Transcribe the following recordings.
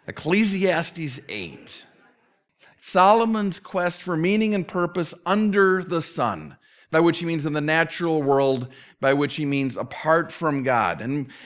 Ecclesiastes 8. Solomon's quest for meaning and purpose under the sun, by which he means in the natural world, by which he means apart from God.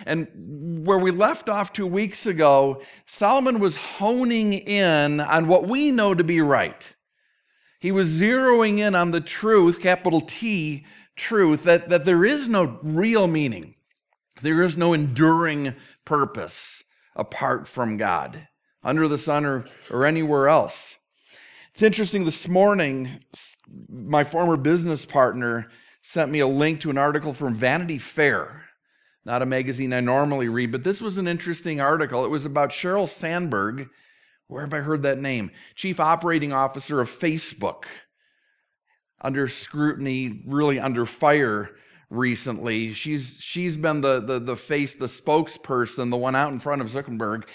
And where we left off 2 weeks ago, Solomon was honing in on what we know to be right. He was zeroing in on the truth, capital T, truth, that there is no real meaning. There is no enduring purpose apart from God, under the sun or anywhere else. It's interesting, this morning, my former business partner sent me a link to an article from Vanity Fair, not a magazine I normally read, but this was an interesting article. It was about Sheryl Sandberg. Where have I heard that name? Chief Operating Officer of Facebook. Under scrutiny, really under fire recently. She's been the face, the spokesperson, the one out in front of Zuckerberg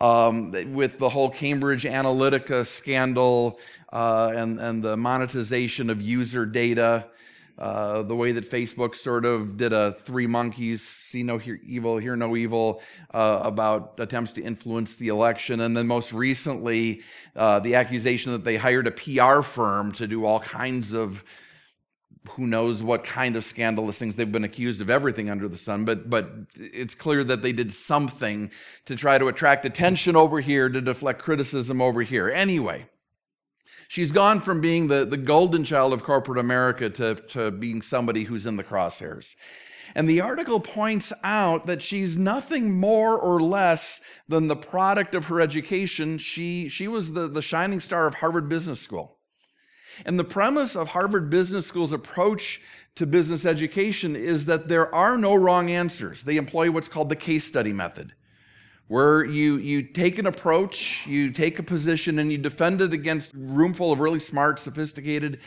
with the whole Cambridge Analytica scandal and the monetization of user data, the way that Facebook sort of did a three monkeys, see no evil, hear no evil, about attempts to influence the election. And then most recently, the accusation that they hired a PR firm to do all kinds of who knows what kind of scandalous things. They've been accused of everything under the sun, but it's clear that they did something to try to attract attention over here, to deflect criticism over here. Anyway, she's gone from being the golden child of corporate America to being somebody who's in the crosshairs. And the article points out that she's nothing more or less than the product of her education. She was the shining star of Harvard Business School. And the premise of Harvard Business School's approach to business education is that there are no wrong answers. They employ what's called the case study method, where you take an approach, you take a position, and you defend it against a room full of really smart, sophisticated,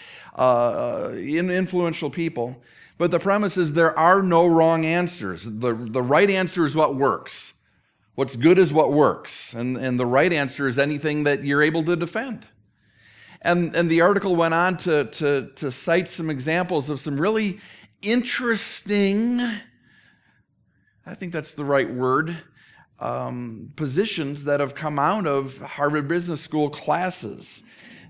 influential people. But the premise is there are no wrong answers. The right answer is what works. What's good is what works. And the right answer is anything that you're able to defend. And the article went on to cite some examples of some really interesting, I think that's the right word, positions that have come out of Harvard Business School classes.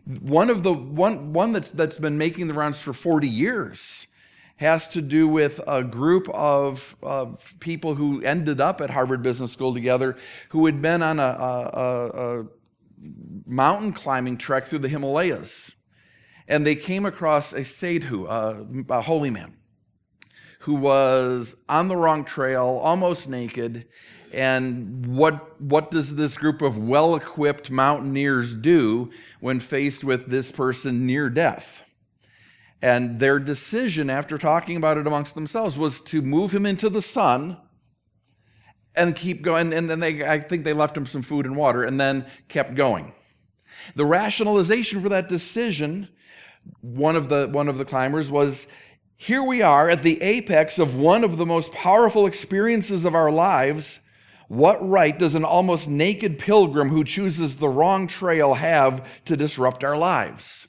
One that's been making the rounds for 40 years has to do with a group of people who ended up at Harvard Business School together, who had been on a mountain climbing trek through the Himalayas. And they came across a sadhu, a holy man, who was on the wrong trail, almost naked. And what does this group of well-equipped mountaineers do when faced with this person near death? And their decision, after talking about it amongst themselves, was to move him into the sun and keep going. And then I think they left him some food and water and then kept going. The rationalization for that decision, one of the climbers, was, here we are at the apex of one of the most powerful experiences of our lives. What right does an almost naked pilgrim who chooses the wrong trail have to disrupt our lives?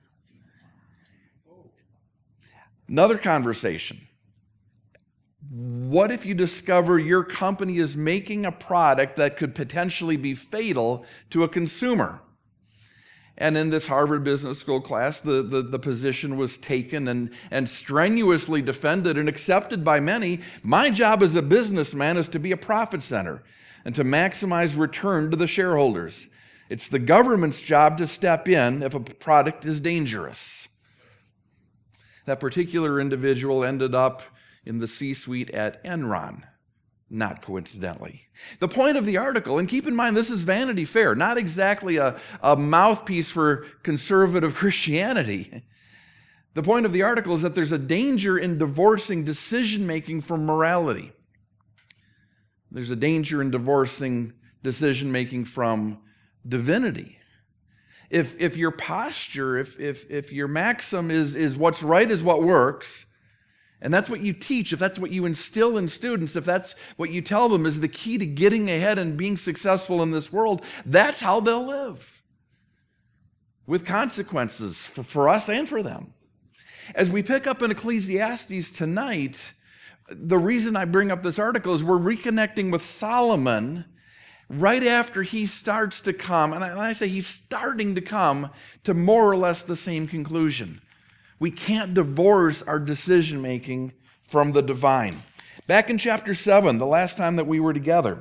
Another conversation. What if you discover your company is making a product that could potentially be fatal to a consumer? And in this Harvard Business School class, the position was taken and strenuously defended and accepted by many. My job as a businessman is to be a profit center and to maximize return to the shareholders. It's the government's job to step in if a product is dangerous. That particular individual ended up in the C-suite at Enron, not coincidentally. The point of the article, and keep in mind this is Vanity Fair, not exactly a mouthpiece for conservative Christianity. The point of the article is that there's a danger in divorcing decision-making from morality. There's a danger in divorcing decision-making from divinity. If your posture, if your maxim is what's right is what works, and that's what you teach, if that's what you instill in students, if that's what you tell them is the key to getting ahead and being successful in this world, that's how they'll live, with consequences for us and for them. As we pick up in Ecclesiastes tonight, the reason I bring up this article is we're reconnecting with Solomon, right after he starts to come, and I say he's starting to come to more or less the same conclusion. We can't divorce our decision-making from the divine. Back in chapter 7, the last time that we were together,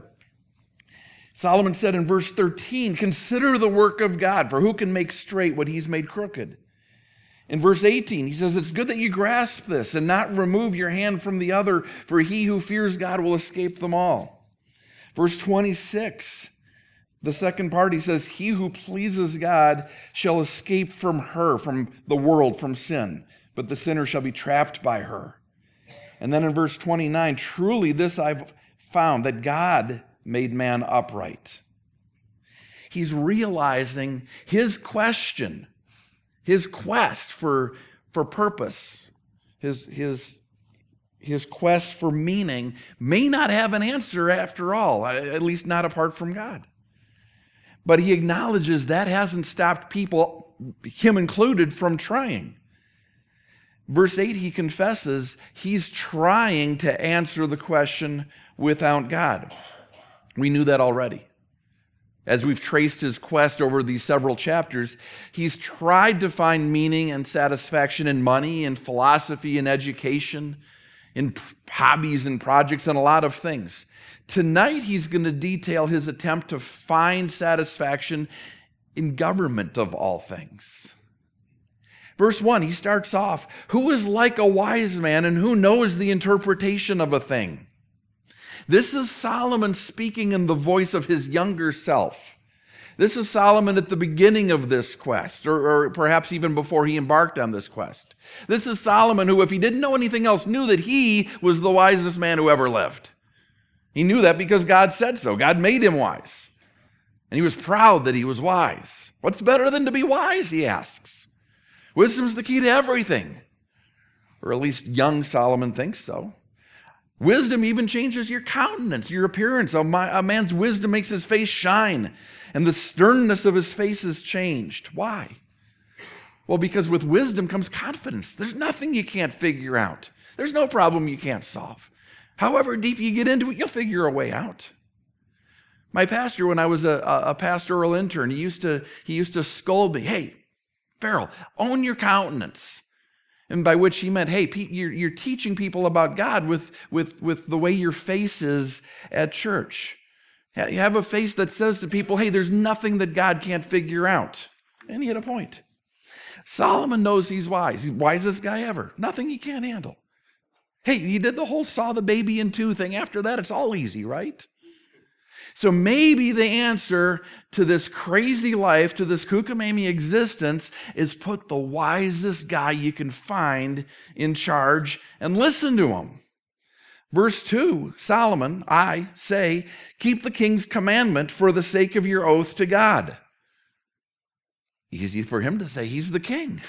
Solomon said in verse 13, "Consider the work of God, for who can make straight what he's made crooked?" In verse 18, he says, "It's good that you grasp this and not remove your hand from the other, for he who fears God will escape them all." Verse 26, the second part, he says, "He who pleases God shall escape from her," from the world, from sin, "but the sinner shall be trapped by her." And then in verse 29, "Truly this I've found, that God made man upright." He's realizing his question, his quest for purpose, his quest for meaning may not have an answer after all, at least not apart from God. But he acknowledges that hasn't stopped people, him included, from trying. Verse 8, he confesses he's trying to answer the question without God. We knew that already. As we've traced his quest over these several chapters, he's tried to find meaning and satisfaction in money, in philosophy, in education, in hobbies and projects, and a lot of things. Tonight, he's going to detail his attempt to find satisfaction in government of all things. Verse 1, he starts off, "Who is like a wise man and who knows the interpretation of a thing?" This is Solomon speaking in the voice of his younger self. This is Solomon at the beginning of this quest, or perhaps even before he embarked on this quest. This is Solomon who, if he didn't know anything else, knew that he was the wisest man who ever lived. He knew that because God said so. God made him wise. And he was proud that he was wise. What's better than to be wise, he asks. Wisdom's the key to everything. Or at least young Solomon thinks so. Wisdom even changes your countenance, your appearance. A man's wisdom makes his face shine, and the sternness of his face is changed. Why? Well, because with wisdom comes confidence. There's nothing you can't figure out. There's no problem you can't solve. However deep you get into it, you'll figure a way out. My pastor, when I was a pastoral intern, he used to scold me, "Hey, Farrell, own your countenance." And by which he meant, hey, you're teaching people about God with the way your face is at church. You have a face that says to people, hey, there's nothing that God can't figure out. And he had a point. Solomon knows he's wise. He's the wisest guy ever. Nothing he can't handle. Hey, he did the whole saw the baby in two thing. After that, it's all easy, right? So maybe the answer to this crazy life, to this kookamamie existence, is put the wisest guy you can find in charge and listen to him. Verse 2, Solomon, I say, keep the king's commandment for the sake of your oath to God. Easy for him to say, he's the king.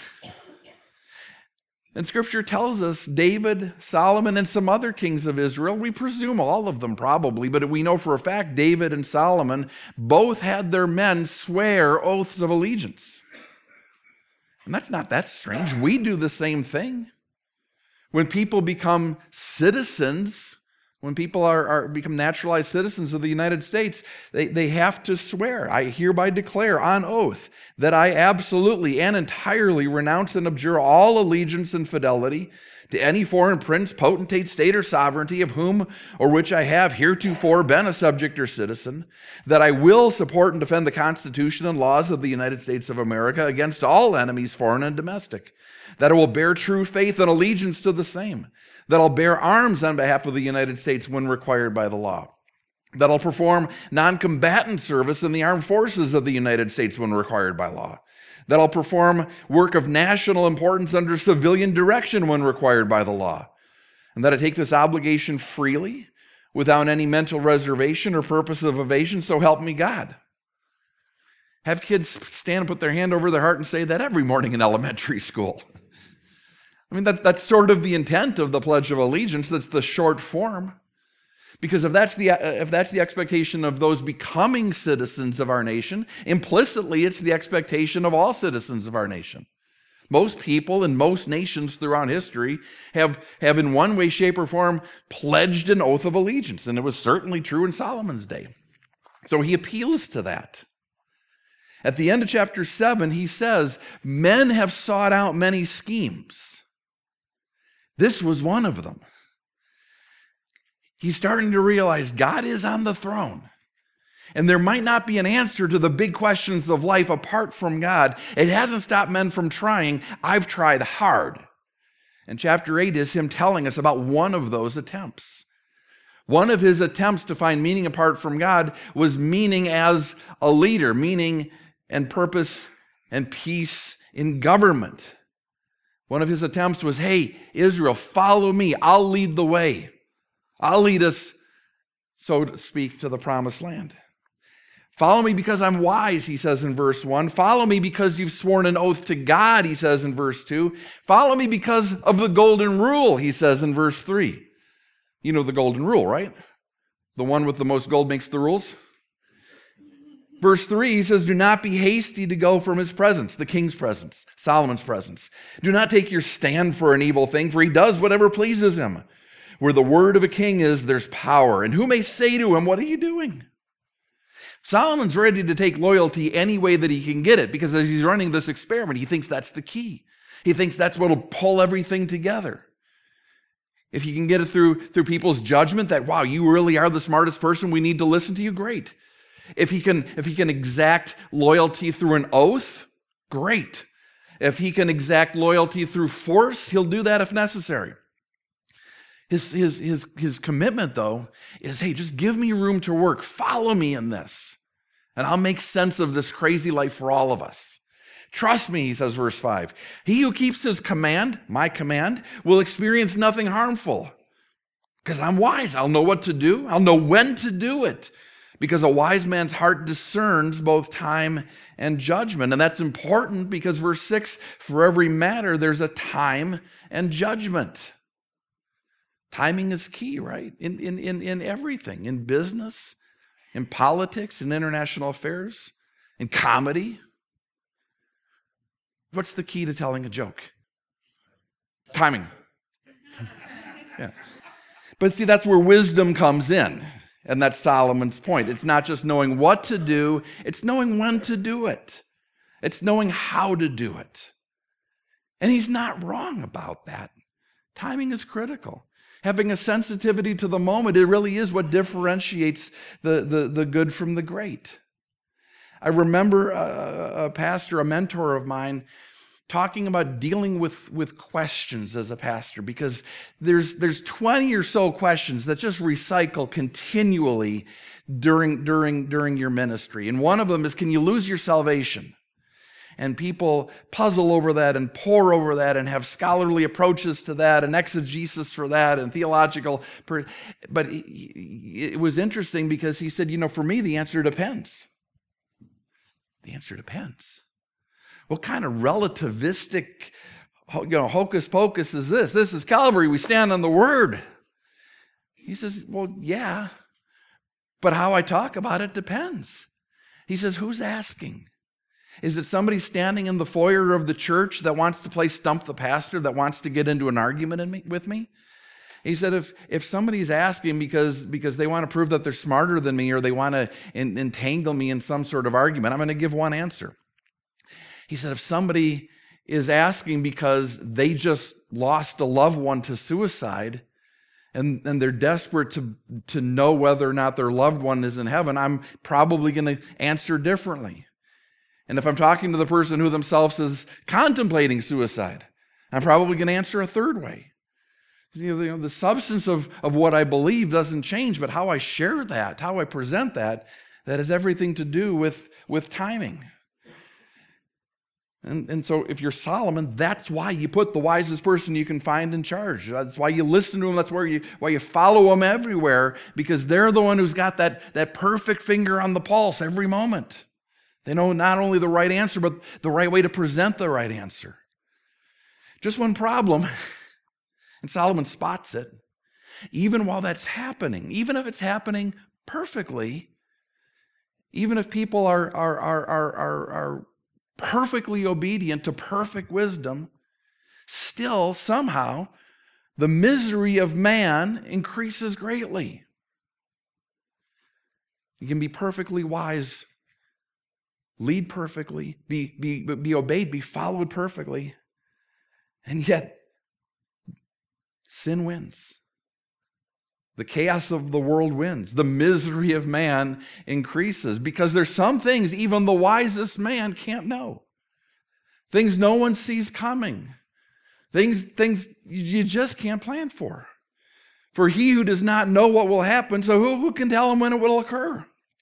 And Scripture tells us David, Solomon, and some other kings of Israel, we presume all of them probably, but we know for a fact David and Solomon both had their men swear oaths of allegiance. And that's not that strange. We do the same thing. When people become citizens, when people become naturalized citizens of the United States, they have to swear, I hereby declare on oath that I absolutely and entirely renounce and abjure all allegiance and fidelity to any foreign prince, potentate, state, or sovereignty of whom or which I have heretofore been a subject or citizen, that I will support and defend the Constitution and laws of the United States of America against all enemies, foreign and domestic, that I will bear true faith and allegiance to the same, that I'll bear arms on behalf of the United States when required by the law, that I'll perform non-combatant service in the armed forces of the United States when required by law, that I'll perform work of national importance under civilian direction when required by the law, and that I take this obligation freely, without any mental reservation or purpose of evasion, so help me God. Have kids stand and put their hand over their heart and say that every morning in elementary school. I mean, that's sort of the intent of the Pledge of Allegiance. That's the short form. Because if that's the expectation of those becoming citizens of our nation, implicitly it's the expectation of all citizens of our nation. Most people in most nations throughout history have in one way, shape, or form pledged an oath of allegiance, and it was certainly true in Solomon's day. So he appeals to that. At the end of chapter 7, he says, men have sought out many schemes. This was one of them. He's starting to realize God is on the throne. And there might not be an answer to the big questions of life apart from God. It hasn't stopped men from trying. I've tried hard. And chapter 8 is him telling us about one of those attempts. One of his attempts to find meaning apart from God was meaning as a leader, meaning and purpose and peace in government. One of his attempts was, hey, Israel, follow me. I'll lead the way. I'll lead us, so to speak, to the promised land. Follow me because I'm wise, he says in verse 1. Follow me because you've sworn an oath to God, he says in verse 2. Follow me because of the golden rule, he says in verse 3. You know the golden rule, right? The one with the most gold makes the rules. Verse 3, he says, do not be hasty to go from his presence, the king's presence, Solomon's presence. Do not take your stand for an evil thing, for he does whatever pleases him. Where the word of a king is, there's power. And who may say to him, what are you doing? Solomon's ready to take loyalty any way that he can get it, because as he's running this experiment, he thinks that's the key. He thinks that's what will pull everything together. If you can get it through people's judgment that, wow, you really are the smartest person, we need to listen to you, great. If he can exact loyalty through an oath, great. If he can exact loyalty through force, he'll do that if necessary. His commitment, though, is, hey, just give me room to work. Follow me in this, and I'll make sense of this crazy life for all of us. Trust me, he says, verse 5. He who keeps his command, my command, will experience nothing harmful. Because I'm wise. I'll know what to do. I'll know when to do it. Because a wise man's heart discerns both time and judgment. And that's important because verse 6, for every matter, there's a time and judgment. Timing is key, right? In everything, in business, in politics, in international affairs, in comedy. What's the key to telling a joke? Timing. Yeah. But see, that's where wisdom comes in. And that's Solomon's point. It's not just knowing what to do, it's knowing when to do it. It's knowing how to do it. And he's not wrong about that. Timing is critical. Having a sensitivity to the moment, it really is what differentiates the good from the great. I remember a pastor, a mentor of mine, talking about dealing with questions as a pastor, because there's 20 or so questions that just recycle continually during your ministry. And one of them is, can you lose your salvation? And people puzzle over that and pore over that and have scholarly approaches to that and exegesis for that and theological. But it was interesting because he said, for me, the answer depends. The answer depends. What kind of relativistic, hocus pocus is this? This is Calvary. We stand on the Word. He says, well, yeah, but how I talk about it depends. He says, who's asking? Is it somebody standing in the foyer of the church that wants to play stump the pastor, that wants to get into an argument with me? He said, if somebody's asking because they want to prove that they're smarter than me or they want to entangle me in some sort of argument, I'm going to give one answer. He said, if somebody is asking because they just lost a loved one to suicide and they're desperate to know whether or not their loved one is in heaven, I'm probably going to answer differently. And if I'm talking to the person who themselves is contemplating suicide, I'm probably going to answer a third way. The substance of what I believe doesn't change, but how I share that, how I present that has everything to do with timing. And so if you're Solomon, that's why you put the wisest person you can find in charge. That's why you listen to him. That's why you follow him everywhere, because they're the one who's got that perfect finger on the pulse every moment. They know not only the right answer, but the right way to present the right answer. Just one problem, and Solomon spots it. Even while that's happening, even if it's happening perfectly, even if people are perfectly obedient to perfect wisdom, still somehow the misery of man increases greatly. You can be perfectly wise, lead perfectly, be obeyed, be followed perfectly, and yet sin wins. The chaos of the world wins. The misery of man increases because there's some things even the wisest man can't know. Things no one sees coming. Things you just can't plan for. For he who does not know what will happen, so who can tell him when it will occur?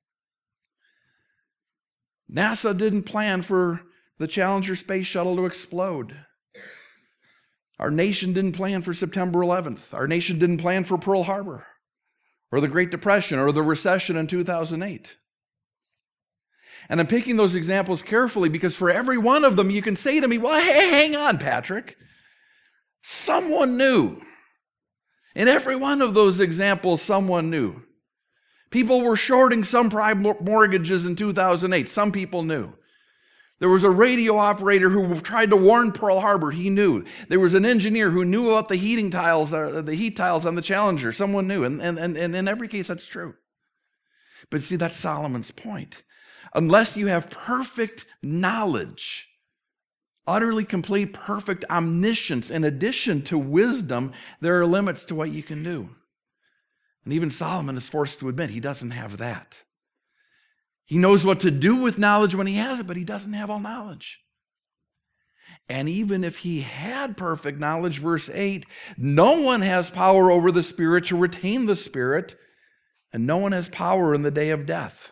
NASA didn't plan for the Challenger space shuttle to explode. Our nation didn't plan for September 11th. Our nation didn't plan for Pearl Harbor or the Great Depression or the recession in 2008. And I'm picking those examples carefully because for every one of them, you can say to me, well, hey, hang on, Patrick. Someone knew. In every one of those examples, someone knew. People were shorting some prime mortgages in 2008. Some people knew. There was a radio operator who tried to warn Pearl Harbor. He knew. There was an engineer who knew about the heat tiles on the Challenger. Someone knew. And in every case, that's true. But see, that's Solomon's point. Unless you have perfect knowledge, utterly complete, perfect omniscience, in addition to wisdom, there are limits to what you can do. And even Solomon is forced to admit he doesn't have that. He knows what to do with knowledge when he has it, but he doesn't have all knowledge. And even if he had perfect knowledge, verse 8, no one has power over the Spirit to retain the Spirit, and no one has power in the day of death.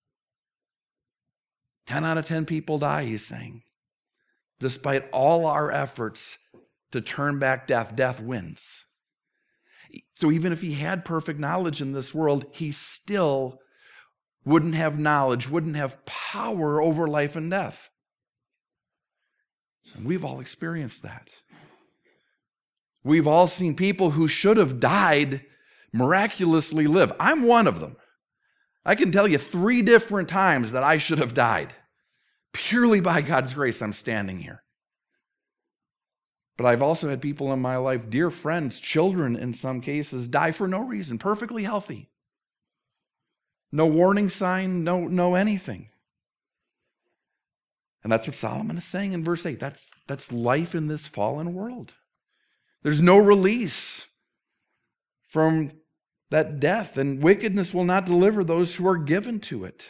10 out of 10 people die, he's saying. Despite all our efforts to turn back death, death wins. So even if he had perfect knowledge in this world, he still wouldn't have knowledge, wouldn't have power over life and death. And we've all experienced that. We've all seen people who should have died miraculously live. I'm one of them. I can tell you 3 different times that I should have died. Purely by God's grace, I'm standing here. But I've also had people in my life, dear friends, children in some cases, die for no reason, perfectly healthy. No warning sign, no anything. And that's what Solomon is saying in verse 8. That's life in this fallen world. There's no release from that death, and wickedness will not deliver those who are given to it.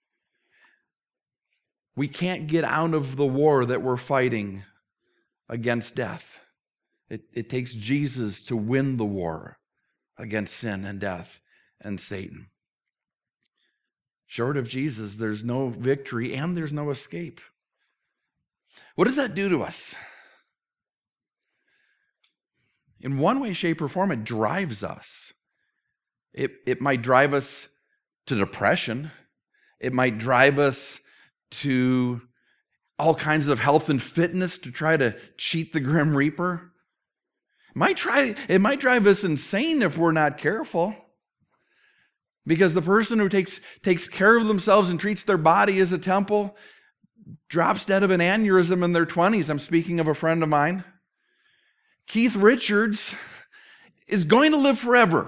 We can't get out of the war that we're fighting against death. It takes Jesus to win the war against sin and death and Satan. Short of Jesus, there's no victory and there's no escape. What does that do to us? In one way, shape, or form, it drives us. It might drive us to depression. It might drive us to all kinds of health and fitness to try to cheat the Grim Reaper. It might drive us insane if we're not careful. Because the person who takes care of themselves and treats their body as a temple drops dead of an aneurysm in their 20s. I'm speaking of a friend of mine. Keith Richards is going to live forever.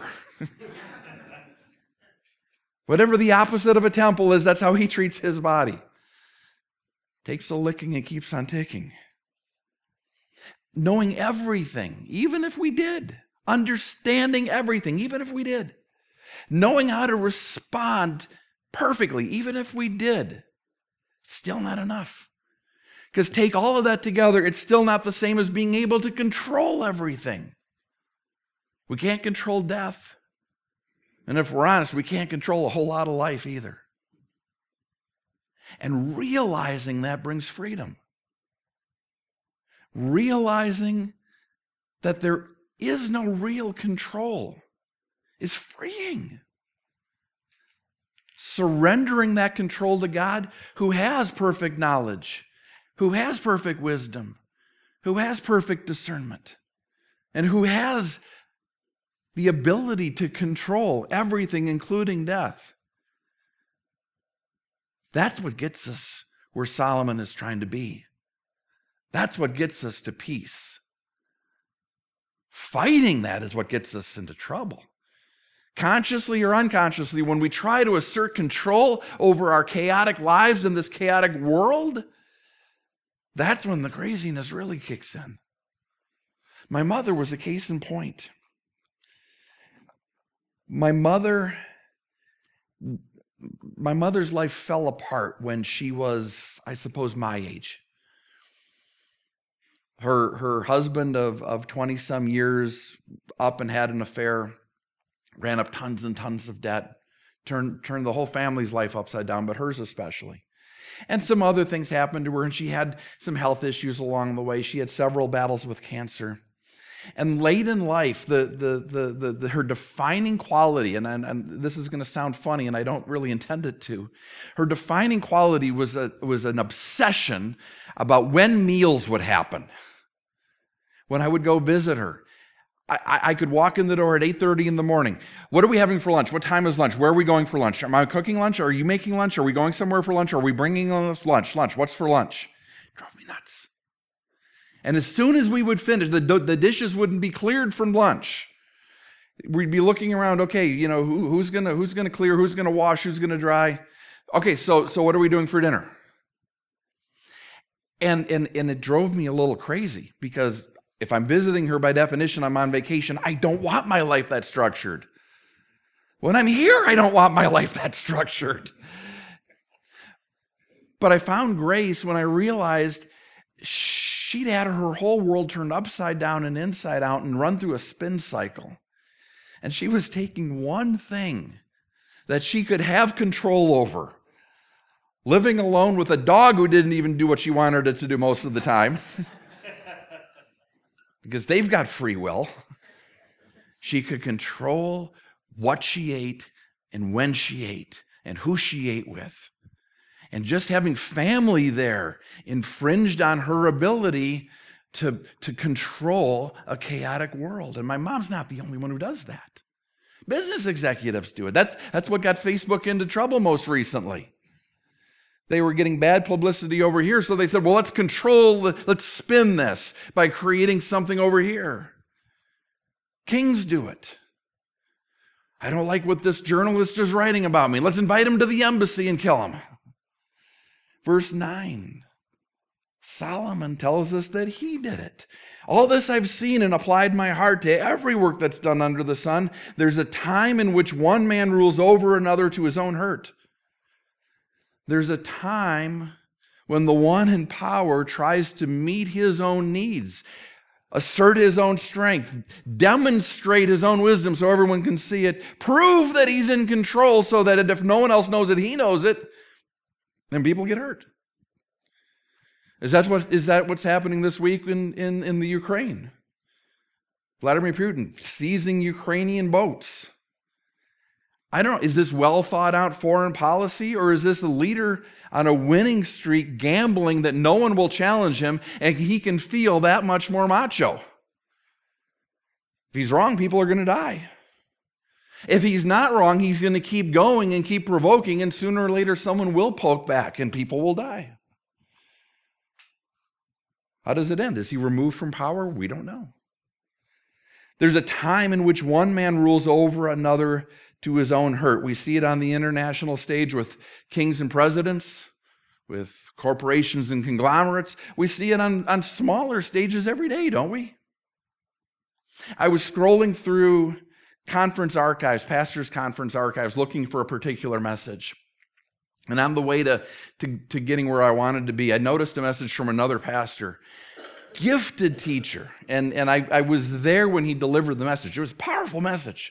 Whatever the opposite of a temple is, that's how he treats his body. Takes a licking and keeps on ticking. Knowing everything, even if we did. Understanding everything, even if we did. Knowing how to respond perfectly, even if we did. Still not enough. Because take all of that together, it's still not the same as being able to control everything. We can't control death. And if we're honest, we can't control a whole lot of life either. And realizing that brings freedom. Realizing that there is no real control is freeing. Surrendering that control to God, who has perfect knowledge, who has perfect wisdom, who has perfect discernment, and who has the ability to control everything, including death. That's what gets us where Solomon is trying to be. That's what gets us to peace. Fighting that is what gets us into trouble. consciously or unconsciously, when we try to assert control over our chaotic lives in this chaotic world, that's when the craziness really kicks in. My mother was a case in point. My mother's life fell apart when she was, I suppose, my age. Her husband of 20-some years up and had an affair, ran up tons and tons of debt, turned the whole family's life upside down, but hers especially. And some other things happened to her, and she had some health issues along the way. She had several battles with cancer. And late in life, her defining quality, and this is going to sound funny, and I don't really intend it to, her defining quality was an obsession about when meals would happen. When I would go visit her, I could walk in the door at 8:30 in the morning. What are we having for lunch? What time is lunch? Where are we going for lunch? Am I cooking lunch? Are you making lunch? Are we going somewhere for lunch? Are we bringing us lunch? What's for lunch? It drove me nuts. And as soon as we would finish, the dishes wouldn't be cleared from lunch. We'd be looking around, okay, who's gonna clear, who's gonna wash, who's gonna dry? Okay, so what are we doing for dinner? And it drove me a little crazy, because if I'm visiting her, by definition, I'm on vacation. I don't want my life that structured. When I'm here, I don't want my life that structured. But I found grace when I realized she'd had her whole world turned upside down and inside out and run through a spin cycle. And she was taking one thing that she could have control over, living alone with a dog who didn't even do what she wanted it to do most of the time, because they've got free will. She could control what she ate and when she ate and who she ate with. And just having family there infringed on her ability to control a chaotic world. And my mom's not the only one who does that. Business executives do it. That's what got Facebook into trouble most recently. They were getting bad publicity over here, so they said, well, let's spin this by creating something over here. Kings do it. I don't like what this journalist is writing about me. Let's invite him to the embassy and kill him. Verse 9, Solomon tells us that he did it. All this I've seen and applied my heart to every work that's done under the sun. There's a time in which one man rules over another to his own hurt. There's a time when the one in power tries to meet his own needs, assert his own strength, demonstrate his own wisdom so everyone can see it, prove that he's in control so that if no one else knows it, he knows it, then people get hurt. Is that what's happening this week in the Ukraine? Vladimir Putin seizing Ukrainian boats. I don't know, is this well thought out foreign policy, or is this a leader on a winning streak gambling that no one will challenge him and he can feel that much more macho? If he's wrong, people are going to die. If he's not wrong, he's going to keep going and keep provoking, and sooner or later someone will poke back and people will die. How does it end? Is he removed from power? We don't know. There's a time in which one man rules over another to his own hurt. We see it on the international stage with kings and presidents, with corporations and conglomerates. We see it on smaller stages every day, don't we? I was scrolling through conference archives, pastors' conference archives, looking for a particular message. And on the way to getting where I wanted to be, I noticed a message from another pastor, gifted teacher. And I was there when he delivered the message. It was a powerful message.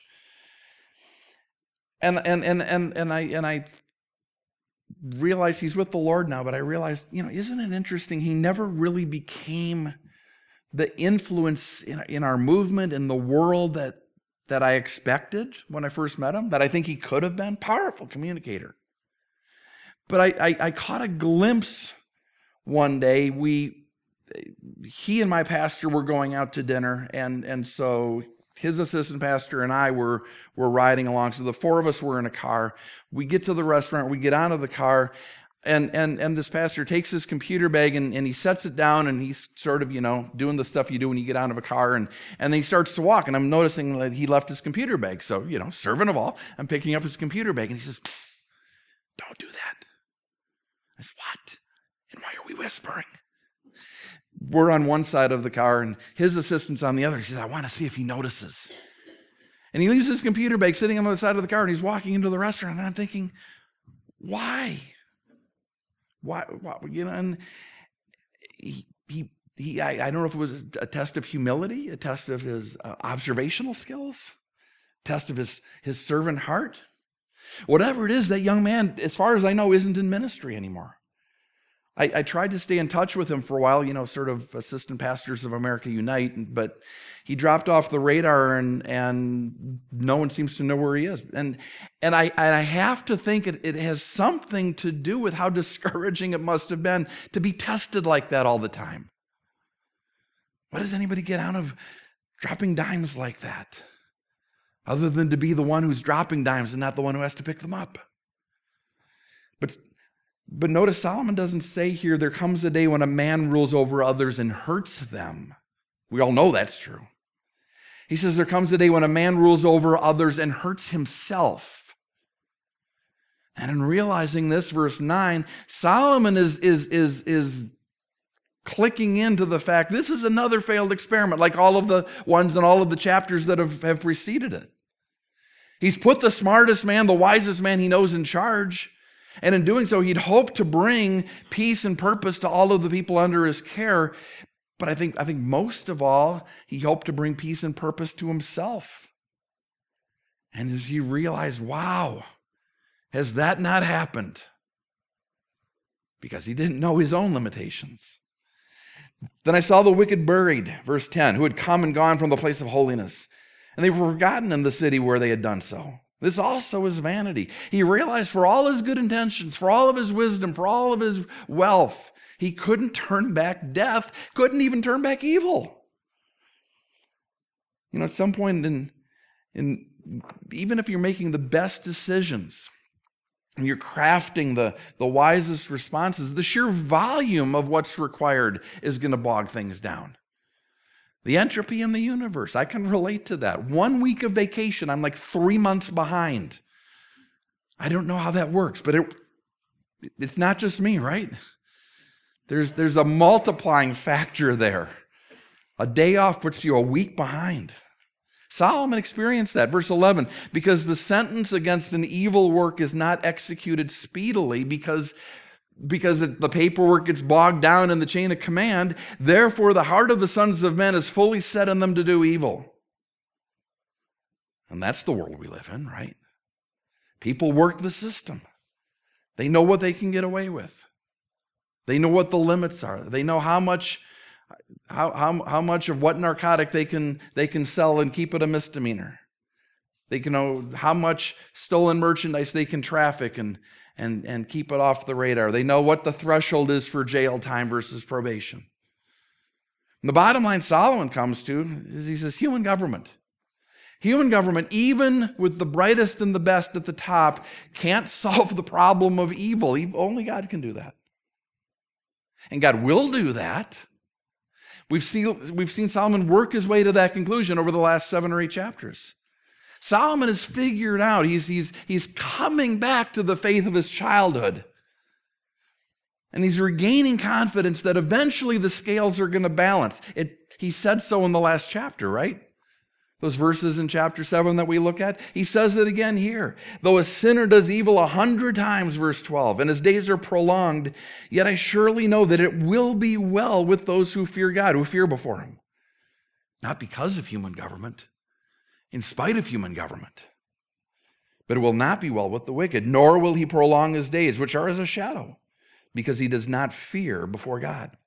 And I realized he's with the Lord now, but I realized, isn't it interesting? He never really became the influence in our movement, in the world that I expected when I first met him, that I think he could have been. Powerful communicator. But I caught a glimpse one day. He and my pastor were going out to dinner, and so his assistant pastor and I were riding along. So the four of us were in a car. We get to the restaurant, we get out of the car, And this pastor takes his computer bag and he sets it down, and he's sort of, doing the stuff you do when you get out of a car, and then he starts to walk, and I'm noticing that he left his computer bag. So, servant of all, I'm picking up his computer bag, and he says, "Don't do that." I said, "What? And why are we whispering?" We're on one side of the car, and his assistant's on the other. He says, "I want to see if he notices." And he leaves his computer bag sitting on the side of the car, and he's walking into the restaurant, and I'm thinking, why? Why? And I don't know if it was a test of humility, a test of his observational skills, a test of his servant heart. Whatever it is, that young man, as far as I know, isn't in ministry anymore. I tried to stay in touch with him for a while, sort of assistant pastors of America Unite, but he dropped off the radar, and no one seems to know where he is. And I have to think it has something to do with how discouraging it must have been to be tested like that all the time. What does anybody get out of dropping dimes like that, other than to be the one who's dropping dimes and not the one who has to pick them up? But notice Solomon doesn't say here, there comes a day when a man rules over others and hurts them. We all know that's true. He says there comes a day when a man rules over others and hurts himself. And in realizing this, verse 9, Solomon is clicking into the fact this is another failed experiment, like all of the ones in all of the chapters that have preceded it. He's put the smartest man, the wisest man he knows in charge. And in doing so, he'd hoped to bring peace and purpose to all of the people under his care. But I think most of all, he hoped to bring peace and purpose to himself. And as he realized, wow, has that not happened? Because he didn't know his own limitations. Then I saw the wicked buried, verse 10, who had come and gone from the place of holiness, and they were forgotten in the city where they had done so. This also is vanity. He realized for all his good intentions, for all of his wisdom, for all of his wealth, he couldn't turn back death, couldn't even turn back evil. At some point in even if you're making the best decisions and you're crafting the wisest responses, the sheer volume of what's required is going to bog things down. The entropy in the universe, I can relate to that. 1 week of vacation, I'm like 3 months behind. I don't know how that works, but it's not just me, right? There's a multiplying factor there. A day off puts you a week behind. Solomon experienced that. Verse 11, because the sentence against an evil work is not executed speedily because the paperwork gets bogged down in the chain of command, therefore the heart of the sons of men is fully set on them to do evil. And that's the world we live in, right? People work the system. They know what they can get away with. They know what the limits are. They know how much of what narcotic they can sell and keep it a misdemeanor. They can know how much stolen merchandise they can traffic and keep it off the radar. They know what the threshold is for jail time versus probation. And the bottom line Solomon comes to is he says human government. Human government, even with the brightest and the best at the top, can't solve the problem of evil. Only God can do that. And God will do that. We've seen Solomon work his way to that conclusion over the last 7 or 8 chapters. Solomon has figured out, he's coming back to the faith of his childhood. And he's regaining confidence that eventually the scales are going to balance. He said so in the last chapter, right? Those verses in chapter 7 that we look at. He says it again here. Though a sinner does evil 100 times, verse 12, and his days are prolonged, yet I surely know that it will be well with those who fear God, who fear before him. Not because of human government, in spite of human government. But it will not be well with the wicked, nor will he prolong his days, which are as a shadow, because he does not fear before God.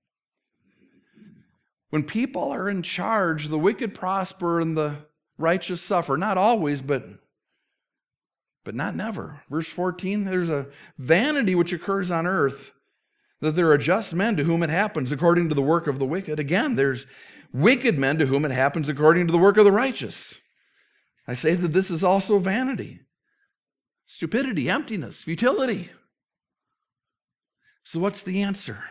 When people are in charge, the wicked prosper and the righteous suffer. Not always, but not never. Verse 14, there's a vanity which occurs on earth, that there are just men to whom it happens according to the work of the wicked. Again, there's wicked men to whom it happens according to the work of the righteous. I say that this is also vanity, stupidity, emptiness, futility. So what's the answer?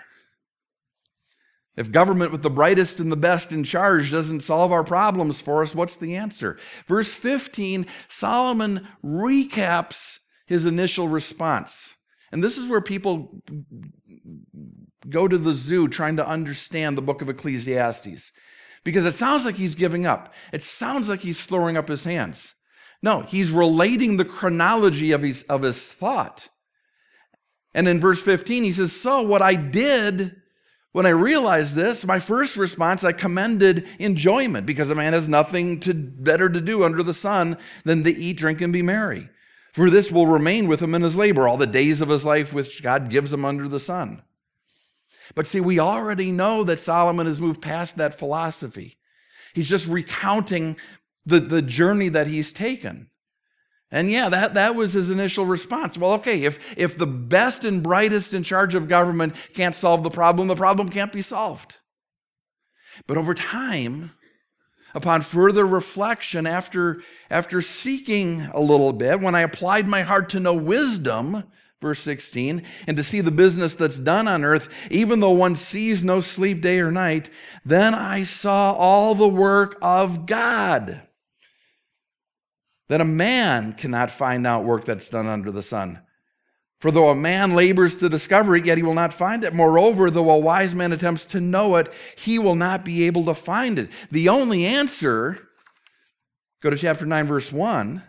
If government with the brightest and the best in charge doesn't solve our problems for us, what's the answer? Verse 15, Solomon recaps his initial response. And this is where people go to the zoo trying to understand the book of Ecclesiastes. Because it sounds like he's giving up. It sounds like he's throwing up his hands. No, he's relating the chronology of his thought. And in verse 15, he says, so what I did when I realized this, my first response, I commended enjoyment, because a man has nothing better to do under the sun than to eat, drink, and be merry. For this will remain with him in his labor, all the days of his life which God gives him under the sun. But see, we already know that Solomon has moved past that philosophy. He's just recounting the journey that he's taken. And yeah, that was his initial response. Well, okay, if the best and brightest in charge of government can't solve the problem can't be solved. But over time, upon further reflection, after seeking a little bit, when I applied my heart to know wisdom, verse 16, and to see the business that's done on earth, even though one sees no sleep day or night, then I saw all the work of God, that a man cannot find out work that's done under the sun. For though a man labors to discover it, yet he will not find it. Moreover, though a wise man attempts to know it, he will not be able to find it. The only answer, go to chapter 9, verse 1,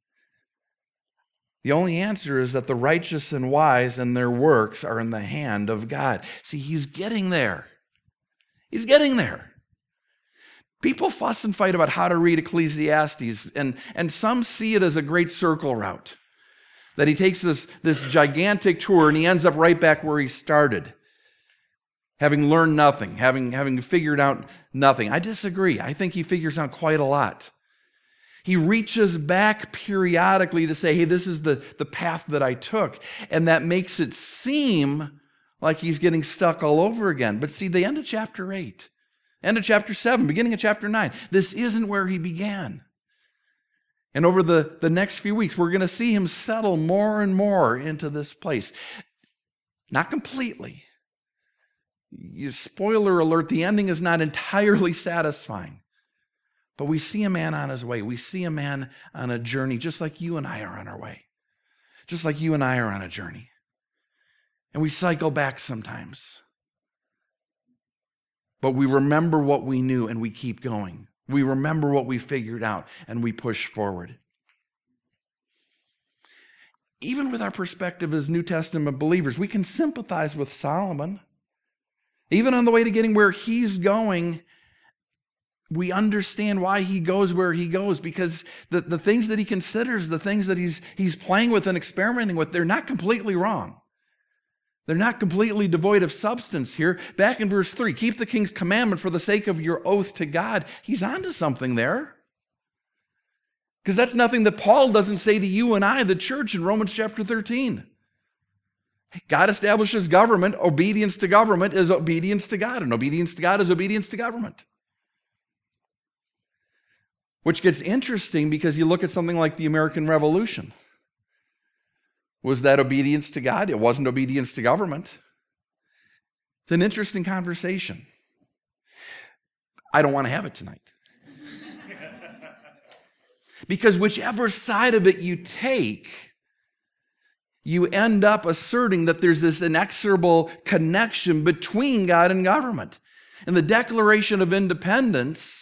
the only answer is that the righteous and wise and their works are in the hand of God. See, he's getting there. He's getting there. People fuss and fight about how to read Ecclesiastes, and some see it as a great circle route. That he takes this gigantic tour and he ends up right back where he started, having learned nothing, having figured out nothing. I disagree. I think he figures out quite a lot. He reaches back periodically to say, hey, this is the path that I took. And that makes it seem like he's getting stuck all over again. But see, the end of chapter 8, end of chapter 7, beginning of chapter 9, this isn't where he began. And over the next few weeks, we're going to see him settle more and more into this place. Not completely. Spoiler alert, the ending is not entirely satisfying. But we see a man on his way. We see a man on a journey, just like you and I are on our way. Just like you and I are on a journey. And we cycle back sometimes. But we remember what we knew and we keep going. We remember what we figured out and we push forward. Even with our perspective as New Testament believers, we can sympathize with Solomon. Even on the way to getting where he's going, we understand why he goes where he goes, because the things that he considers, the things that he's playing with and experimenting with, they're not completely wrong. They're not completely devoid of substance here. Back in verse 3, keep the king's commandment for the sake of your oath to God. He's onto something there. Because that's nothing that Paul doesn't say to you and I, the church, in Romans chapter 13. God establishes government. Obedience to government is obedience to God, and obedience to God is obedience to government. Which gets interesting because you look at something like the American Revolution. Was that obedience to God? It wasn't obedience to government. It's an interesting conversation. I don't want to have it tonight. Because whichever side of it you take, you end up asserting that there's this inexorable connection between God and government. In the Declaration of Independence,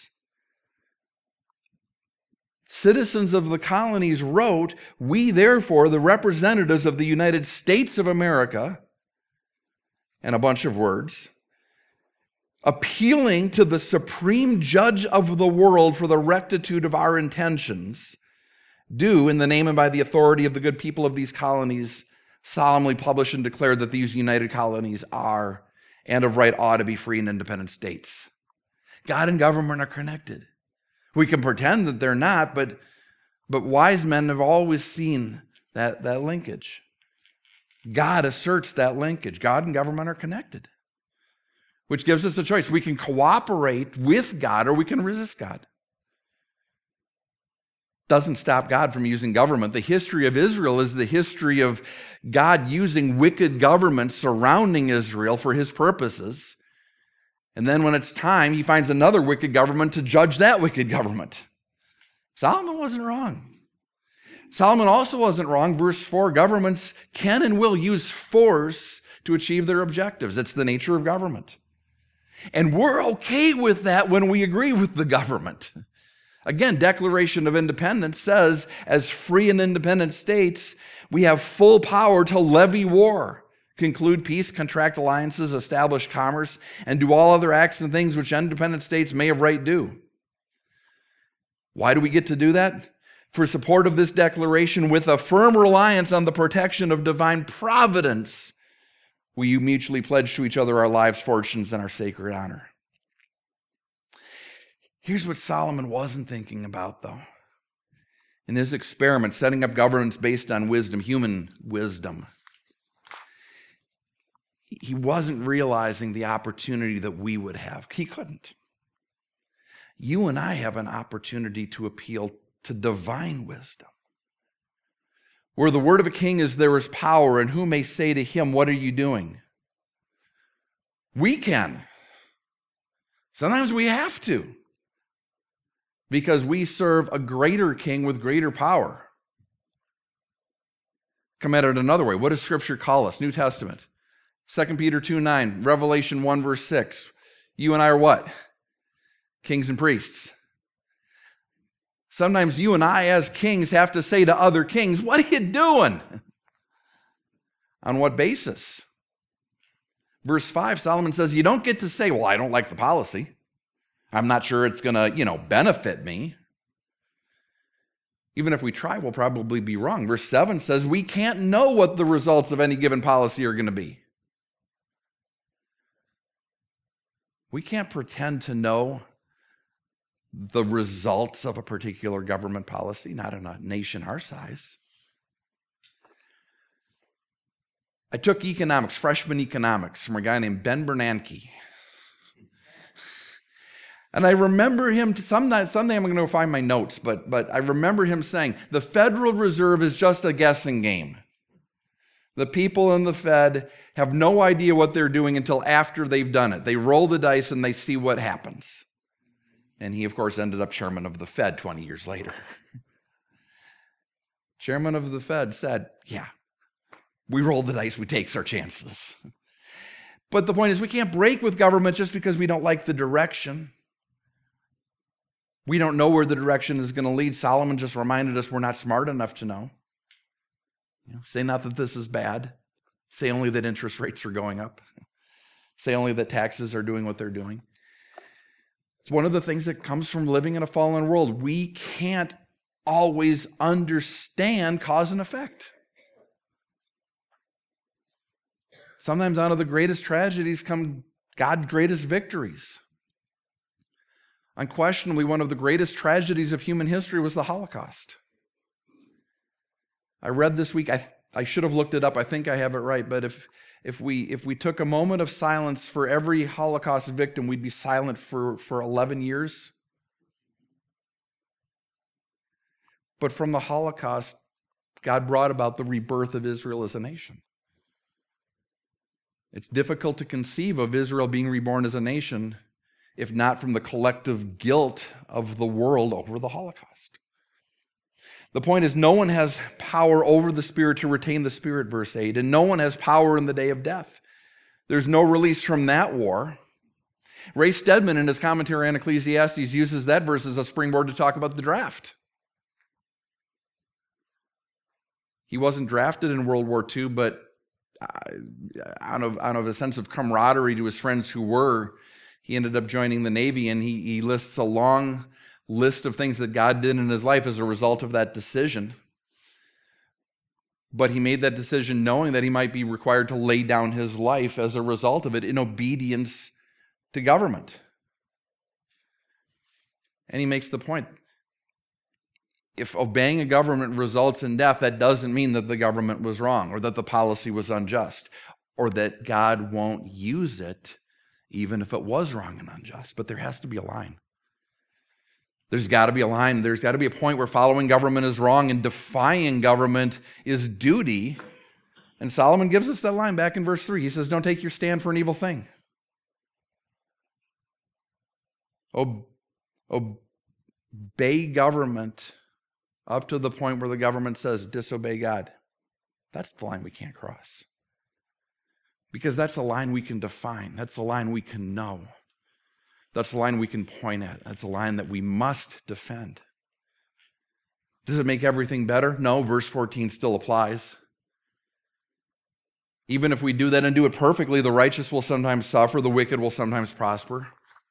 citizens of the colonies wrote, "We therefore, the representatives of the United States of America," and a bunch of words, "appealing to the supreme judge of the world for the rectitude of our intentions, do, in the name and by the authority of the good people of these colonies, solemnly publish and declare that these united colonies are, and of right ought to be free and independent states." God and government are connected. We can pretend that they're not, but wise men have always seen that linkage. God asserts that linkage. God and government are connected, which gives us a choice. We can cooperate with God or we can resist God. doesn't stop God from using government. The history of Israel is the history of God using wicked governments surrounding Israel for his purposes. And then when it's time, he finds another wicked government to judge that wicked government. Solomon wasn't wrong. Solomon also wasn't wrong. Verse 4, governments can and will use force to achieve their objectives. It's the nature of government. And we're okay with that when we agree with the government. Again, Declaration of Independence says, as free and independent states, we have full power to levy war, conclude peace, contract alliances, establish commerce, and do all other acts and things which independent states may of right do. Why do we get to do that? For support of this declaration, with a firm reliance on the protection of divine providence, will you mutually pledge to each other our lives, fortunes, and our sacred honor. Here's what Solomon wasn't thinking about, though. In his experiment, setting up governments based on wisdom, human wisdom, he wasn't realizing the opportunity that we would have. He couldn't. You and I have an opportunity to appeal to divine wisdom. Where the word of a king is, there is power, and who may say to him, what are you doing? We can. Sometimes we have to, because we serve a greater king with greater power. Come at it another way. What does Scripture call us? New Testament. 2 Peter 2:9, Revelation 1 verse 6. You and I are what? Kings and priests. Sometimes you and I as kings have to say to other kings, what are you doing? On what basis? Verse 5, Solomon says, you don't get to say, well, I don't like the policy. I'm not sure it's going to, benefit me. Even if we try, we'll probably be wrong. Verse 7 says, we can't know what the results of any given policy are going to be. We can't pretend to know the results of a particular government policy, not in a nation our size. I took economics, freshman economics, from a guy named Ben Bernanke. And I remember him, someday I'm going to go find my notes, but I remember him saying, the Federal Reserve is just a guessing game. The people in the Fed have no idea what they're doing until after they've done it. They roll the dice and they see what happens. And he, of course, ended up chairman of the Fed 20 years later. Chairman of the Fed said, yeah, we roll the dice, we take our chances. But the point is, we can't break with government just because we don't like the direction. We don't know where the direction is going to lead. Solomon just reminded us we're not smart enough to know. Say not that this is bad. Say only that interest rates are going up. Say only that taxes are doing what they're doing. It's one of the things that comes from living in a fallen world. We can't always understand cause and effect. Sometimes out of the greatest tragedies come God's greatest victories. Unquestionably, one of the greatest tragedies of human history was the Holocaust. I read this week, I should have looked it up, I think I have it right, but if we took a moment of silence for every Holocaust victim, we'd be silent for 11 years. But from the Holocaust, God brought about the rebirth of Israel as a nation. It's difficult to conceive of Israel being reborn as a nation if not from the collective guilt of the world over the Holocaust. The point is, no one has power over the Spirit to retain the Spirit, verse 8, and no one has power in the day of death. There's no release from that war. Ray Stedman, in his commentary on Ecclesiastes, uses that verse as a springboard to talk about the draft. He wasn't drafted in World War II, but out of a sense of camaraderie to his friends who were, he ended up joining the Navy, and he lists a long list of things that God did in his life as a result of that decision. But he made that decision knowing that he might be required to lay down his life as a result of it in obedience to government. And he makes the point, if obeying a government results in death, that doesn't mean that the government was wrong or that the policy was unjust or that God won't use it even if it was wrong and unjust. But there has to be a line. There's got to be a line. There's got to be a point where following government is wrong and defying government is duty. And Solomon gives us that line back in verse 3. He says, don't take your stand for an evil thing. Obey government up to the point where the government says disobey God. That's the line we can't cross. Because that's a line we can define. That's a line we can know. That's a line we can point at. That's a line that we must defend. Does it make everything better? No, verse 14 still applies. Even if we do that and do it perfectly, the righteous will sometimes suffer, the wicked will sometimes prosper.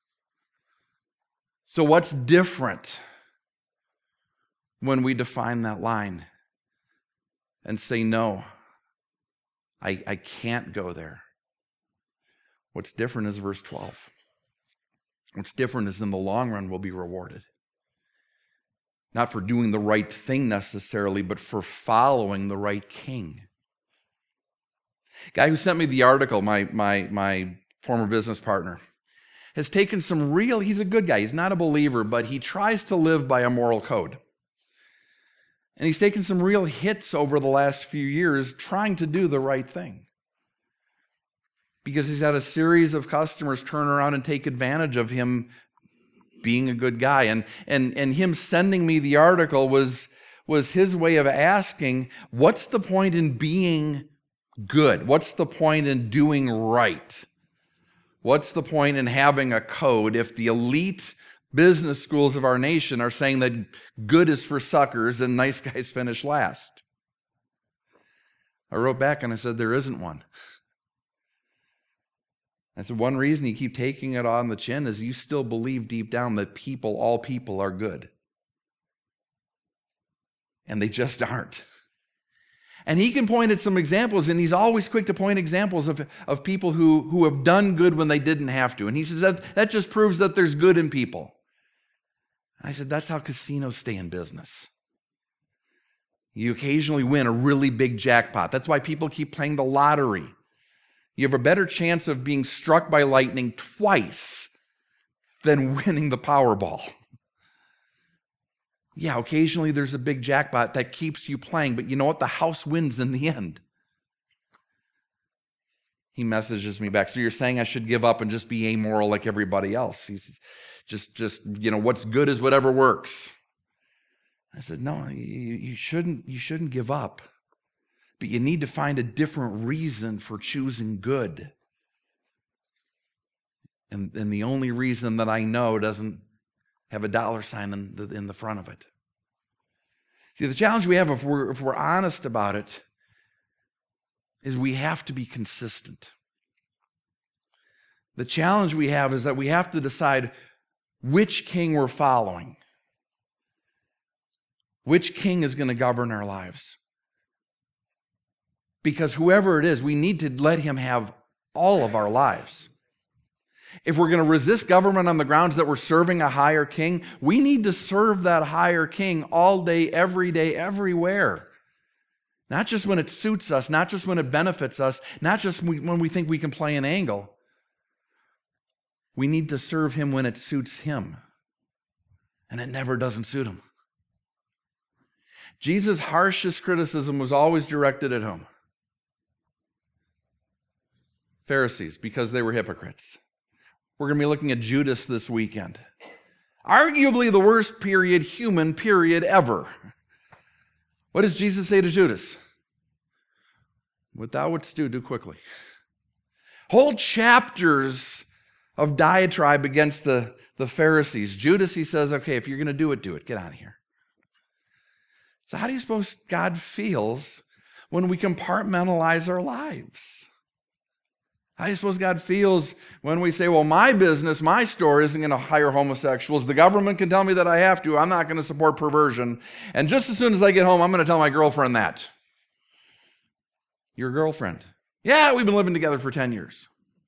So what's different when we define that line and say, no, I can't go there? What's different is verse 12. What's different is in the long run we'll be rewarded. Not for doing the right thing necessarily, but for following the right king. Guy who sent me the article, my former business partner, has taken some real, he's a good guy, he's not a believer, but he tries to live by a moral code. And he's taken some real hits over the last few years trying to do the right thing. Because he's had a series of customers turn around and take advantage of him being a good guy. And him sending me the article was his way of asking, what's the point in being good? What's the point in doing right? What's the point in having a code if the elite business schools of our nation are saying that good is for suckers and nice guys finish last? I wrote back and I said, there isn't one. I said, one reason you keep taking it on the chin is you still believe deep down that all people are good. And they just aren't. And he can point at some examples, and he's always quick to point examples of people who have done good when they didn't have to. And he says that just proves that there's good in people. I said, that's how casinos stay in business. You occasionally win a really big jackpot. That's why people keep playing the lottery. You have a better chance of being struck by lightning twice than winning the Powerball. Yeah, occasionally there's a big jackpot that keeps you playing, but you know what? The house wins in the end. He messages me back. So you're saying I should give up and just be amoral like everybody else? He's just what's good is whatever works. I said, no, you shouldn't give up. But you need to find a different reason for choosing good. And the only reason that I know doesn't have a dollar sign in the front of it. See, the challenge we have if we're honest about it is we have to be consistent. The challenge we have is that we have to decide which king we're following. Which king is going to govern our lives? Because whoever it is, we need to let him have all of our lives. If we're going to resist government on the grounds that we're serving a higher king, we need to serve that higher king all day, everywhere. Not just when it suits us, not just when it benefits us, not just when we think we can play an angle. We need to serve him when it suits him. And it never doesn't suit him. Jesus' harshest criticism was always directed at whom? Pharisees, because they were hypocrites. We're going to be looking at Judas this weekend. Arguably the worst human period ever. What does Jesus say to Judas? What thou wouldst do quickly. Whole chapters of diatribe against the Pharisees. Judas, he says, okay, if you're going to do it, get out of here. So how do you suppose God feels when we compartmentalize our lives? How do you suppose God feels when we say, well, my business, my store isn't going to hire homosexuals. The government can tell me that I have to. I'm not going to support perversion. And just as soon as I get home, I'm going to tell my girlfriend that. Your girlfriend? Yeah, we've been living together for 10 years.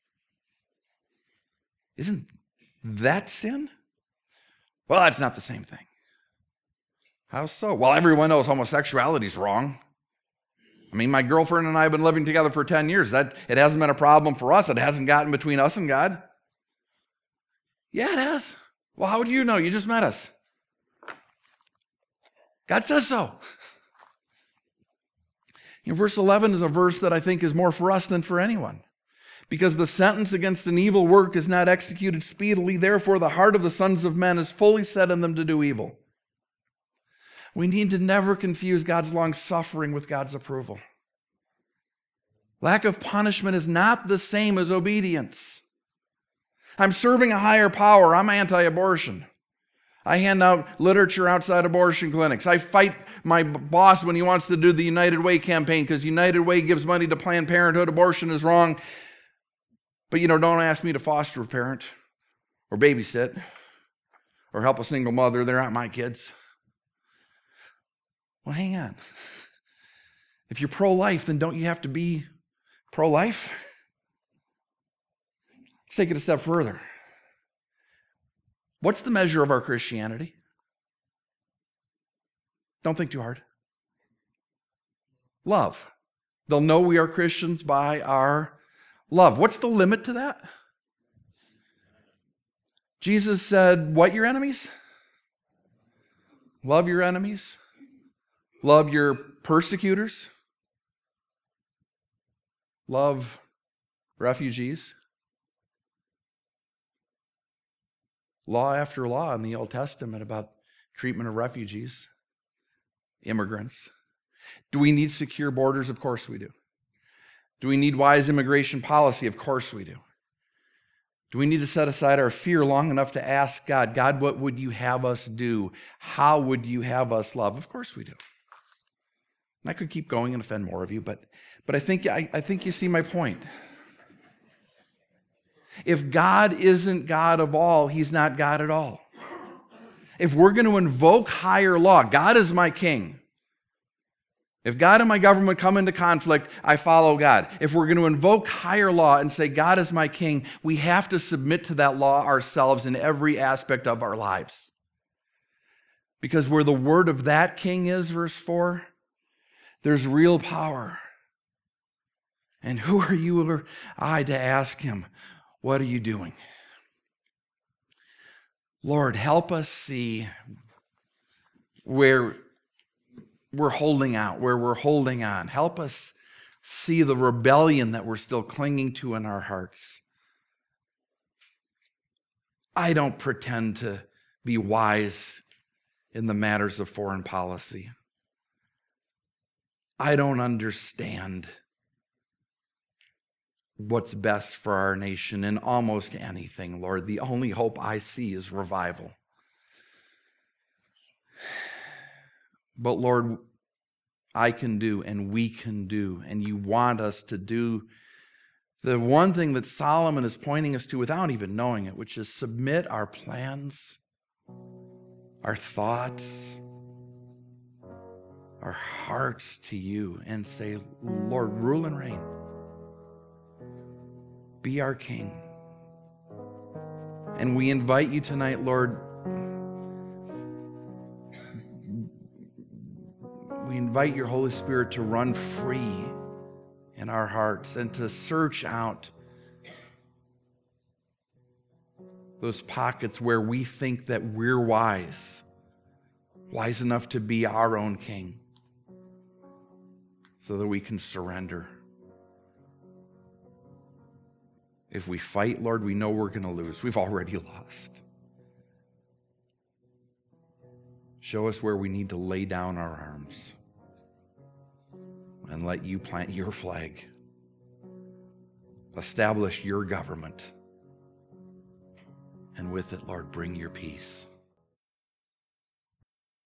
Isn't that sin? Well, that's not the same thing. How so? Well, everyone knows homosexuality is wrong. I mean, my girlfriend and I have been living together for 10 years. It hasn't been a problem for us. It hasn't gotten between us and God. Yeah, it has. Well, how do you know? You just met us. God says so. Verse 11 is a verse that I think is more for us than for anyone. Because the sentence against an evil work is not executed speedily, therefore the heart of the sons of men is fully set in them to do evil. We need to never confuse God's long suffering with God's approval. Lack of punishment is not the same as obedience. I'm serving a higher power. I'm anti-abortion. I hand out literature outside abortion clinics. I fight my boss when he wants to do the United Way campaign because United Way gives money to Planned Parenthood. Abortion is wrong. But, don't ask me to foster a parent or babysit or help a single mother. They're not my kids. Well, hang on. If you're pro-life, then don't you have to be pro-life? Let's take it a step further. What's the measure of our Christianity? Don't think too hard. Love. They'll know we are Christians by our love. What's the limit to that? Jesus said, what your enemies? Love your enemies. Love your persecutors. Love refugees. Law after law in the Old Testament about treatment of refugees, immigrants. Do we need secure borders? Of course we do. Do we need wise immigration policy? Of course we do. Do we need to set aside our fear long enough to ask God, God, what would you have us do? How would you have us love? Of course we do. And I could keep going and offend more of you, but I think you see my point. If God isn't God of all, he's not God at all. If we're going to invoke higher law, God is my king. If God and my government come into conflict, I follow God. If we're going to invoke higher law and say God is my king, we have to submit to that law ourselves in every aspect of our lives. Because where the word of that king is, verse 4, there's real power. And who are you or I to ask him, what are you doing? Lord, help us see where we're holding out, where we're holding on. Help us see the rebellion that we're still clinging to in our hearts. I don't pretend to be wise in the matters of foreign policy. I don't understand what's best for our nation in almost anything, Lord. The only hope I see is revival. But Lord, I can do and we can do, and you want us to do the one thing that Solomon is pointing us to without even knowing it, which is submit our plans, our thoughts, our hearts to you and say, Lord, rule and reign. Be our King. And we invite you tonight, Lord, we invite your Holy Spirit to run free in our hearts and to search out those pockets where we think that we're wise enough to be our own king, so that we can surrender. If we fight, Lord, we know we're going to lose. We've already lost. Show us where we need to lay down our arms and let you plant your flag. Establish your government. And with it, Lord, bring your peace.